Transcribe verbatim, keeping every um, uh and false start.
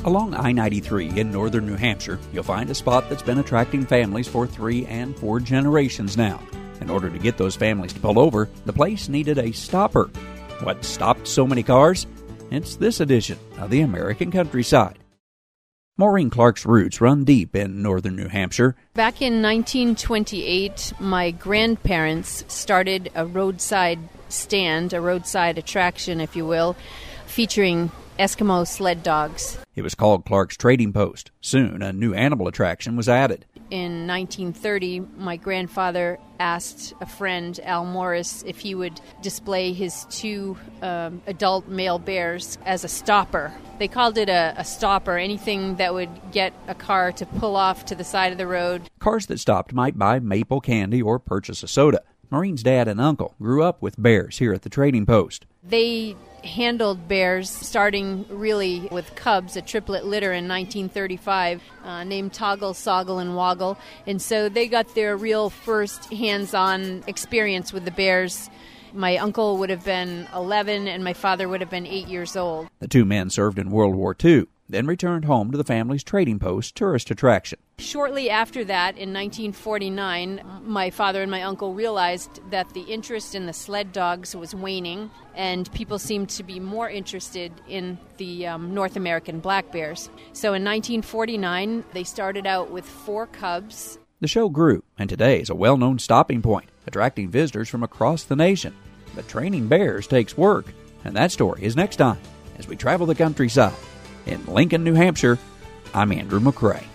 Along I ninety-three in northern New Hampshire, you'll find a spot that's been attracting families for three and four generations now. In order to get those families to pull over, the place needed a stopper. What stopped so many cars? It's this edition of the American Countryside. Maureen Clark's roots run deep in northern New Hampshire. Back in nineteen twenty-eight, my grandparents started a roadside stand, a roadside attraction, if you will, featuring Eskimo sled dogs. It was called Clark's Trading Post. Soon, a new animal attraction was added. In nineteen thirty, my grandfather asked a friend, Al Morris, if he would display his two um, adult male bears as a stopper. They called it a, a stopper, anything that would get a car to pull off to the side of the road. Cars that stopped might buy maple candy or purchase a soda. Maureen's dad and uncle grew up with bears here at the Trading Post. They handled bears, starting really with cubs, a triplet litter in nineteen thirty-five, uh, named Toggle, Soggle, and Woggle. And so they got their real first hands-on experience with the bears. My uncle would have been eleven, and my father would have been eight years old. The two men served in World War Two, then returned home to the family's Trading Post tourist attraction. Shortly after that, in nineteen forty-nine, my father and my uncle realized that the interest in the sled dogs was waning, and people seemed to be more interested in the um, North American black bears. So in nineteen forty-nine, they started out with four cubs. The show grew, and today is a well-known stopping point, attracting visitors from across the nation. But training bears takes work, and that story is next time as we travel the countryside. In Lincoln, New Hampshire, I'm Andrew McCrae.